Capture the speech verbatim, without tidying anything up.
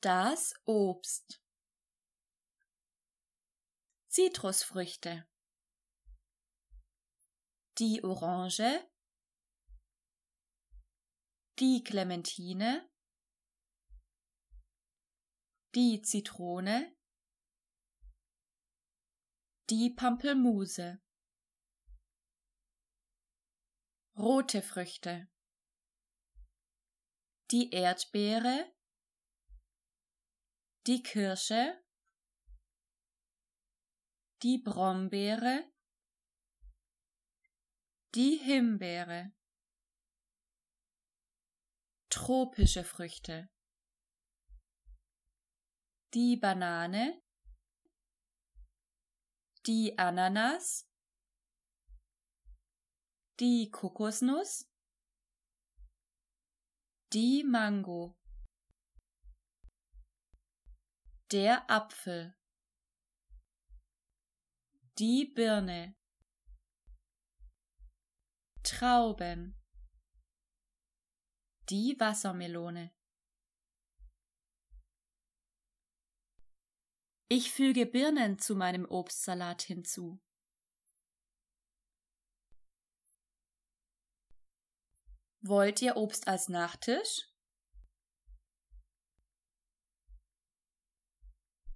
Das Obst. Zitrusfrüchte. Die Orange, die Clementine, die Zitrone, die Pampelmuse. Rote Früchte. Die Erdbeere, die Kirsche, die Brombeere, die Himbeere. Tropische Früchte. Die Banane, die Ananas, die Kokosnuss, die Mango. Der Apfel, die Birne, Trauben, die Wassermelone. Ich füge Birnen zu meinem Obstsalat hinzu. Wollt ihr Obst als Nachtisch?